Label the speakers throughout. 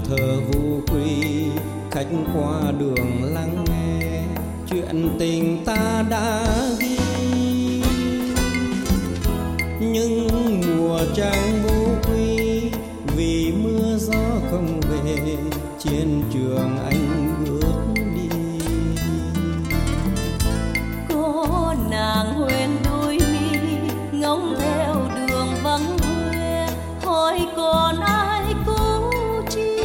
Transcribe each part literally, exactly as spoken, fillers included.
Speaker 1: thờ vu quy, khách qua đường lắng nghe chuyện tình ta đã ghi. Nhưng mùa trăng vu quy, vì mưa gió không về, trên trường anh bước đi.
Speaker 2: Có nàng hoen đôi mi ngóng theo đường vắng quê, hỏi còn ai cố chi.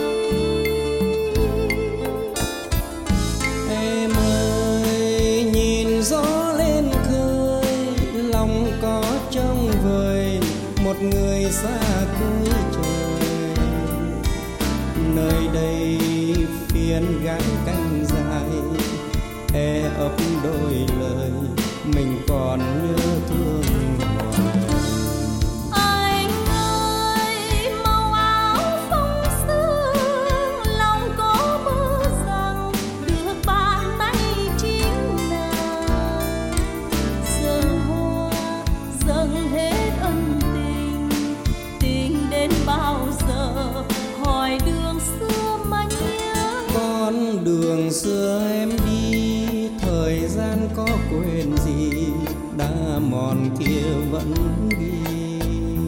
Speaker 1: Em ơi nhìn gió lên khơi, lòng có trông vời một người xa cuối trời. Nơi đây phiên gán canh dài, e ấp đôi lời mình còn nhớ thương hoài.
Speaker 2: Anh ơi màu áo phong sương, lòng có mơ rằng được bàn tay chính nàng. Dâng hoa dâng hết ân tình, tình đến bao giờ hỏi đường xưa mà nhớ.
Speaker 1: Con đường xưa em đi, thời gian có quên gì, đã mòn kia vẫn ghi.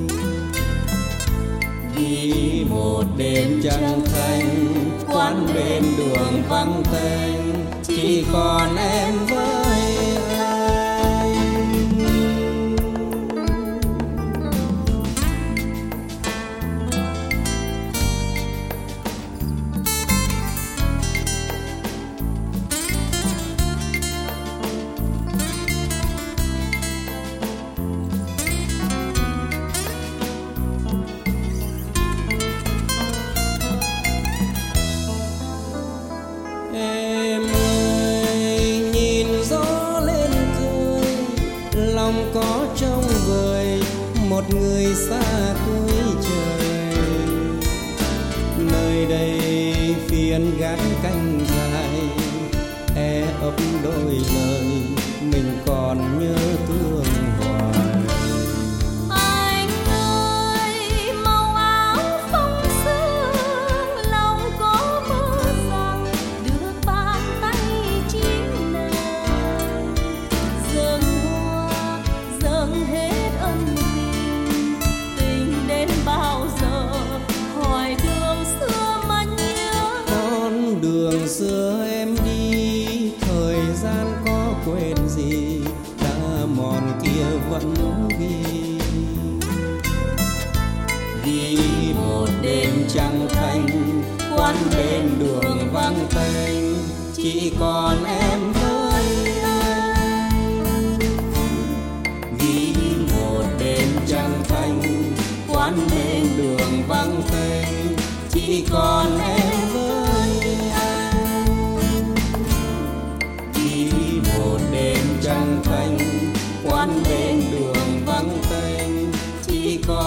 Speaker 1: Ghi một đêm trăng thanh, quán bên đường vắng tênh, chỉ còn em với anh. Em ơi nhìn gió lên khơi, lòng có trông vời một người xa cuối trời. Nơi đây phiên gán canh dài, e ấp đôi lời mình còn nhớ thương hoài.
Speaker 2: Anh ơi màu áo phong sương, lòng có mơ rằng được bàn tay chính nàng. Dâng hoa dâng hết ân tình, tình đến bao giờ hỏi đường xưa mà nhớ.
Speaker 1: Con đường xưa em đi, thời gian có quên gì, đã mòn kia vẫn ghi. Ghi một đêm trăng thanh, quán bên đường vắng tênh, chỉ còn em với anh. Ghi một đêm trăng thanh, quán bên đường vắng tênh, chỉ còn em với anh. Ghi một đêm trăng thanh, quán bên đường vắng tênh, chỉ còn